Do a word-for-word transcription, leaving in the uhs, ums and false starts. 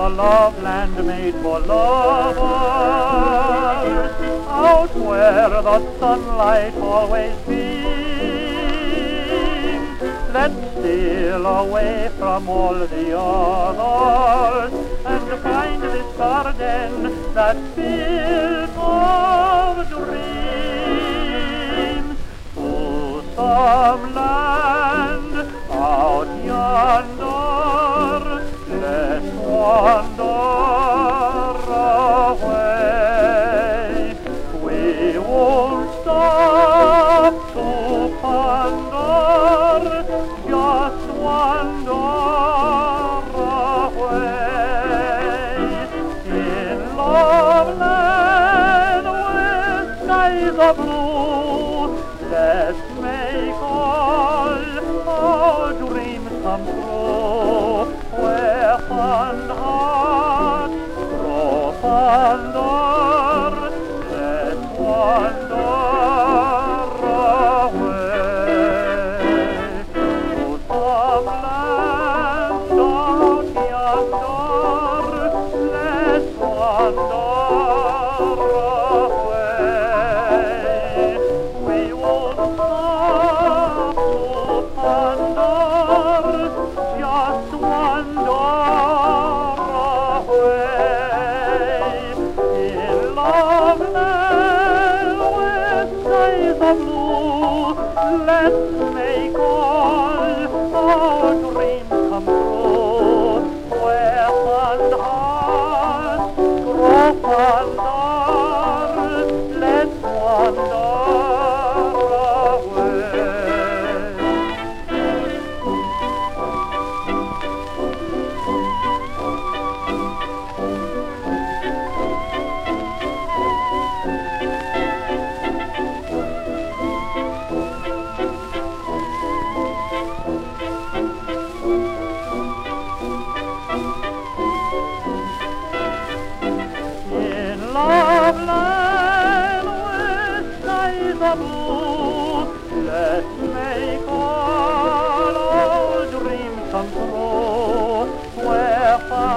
a love land made for lovers, out where the sunlight always beams. Let's steal away from all the others and find this garden that's built of dreams. To some land out yonder, let's wander away. We won't stop to ponder, just wander away. In Loveland with skies of blue, let's make all our dreams come true. Where fond hearts grow fonder, let's wander away. To some land out yonder, let's wander away. We won't stop to ponder, just wander away. In Loveland with skies of blue, let's make all our dreams come true. Where fond hearts grow fonder, let's wander away. In Loveland with skies of blue, let's make all our dreams come true. Where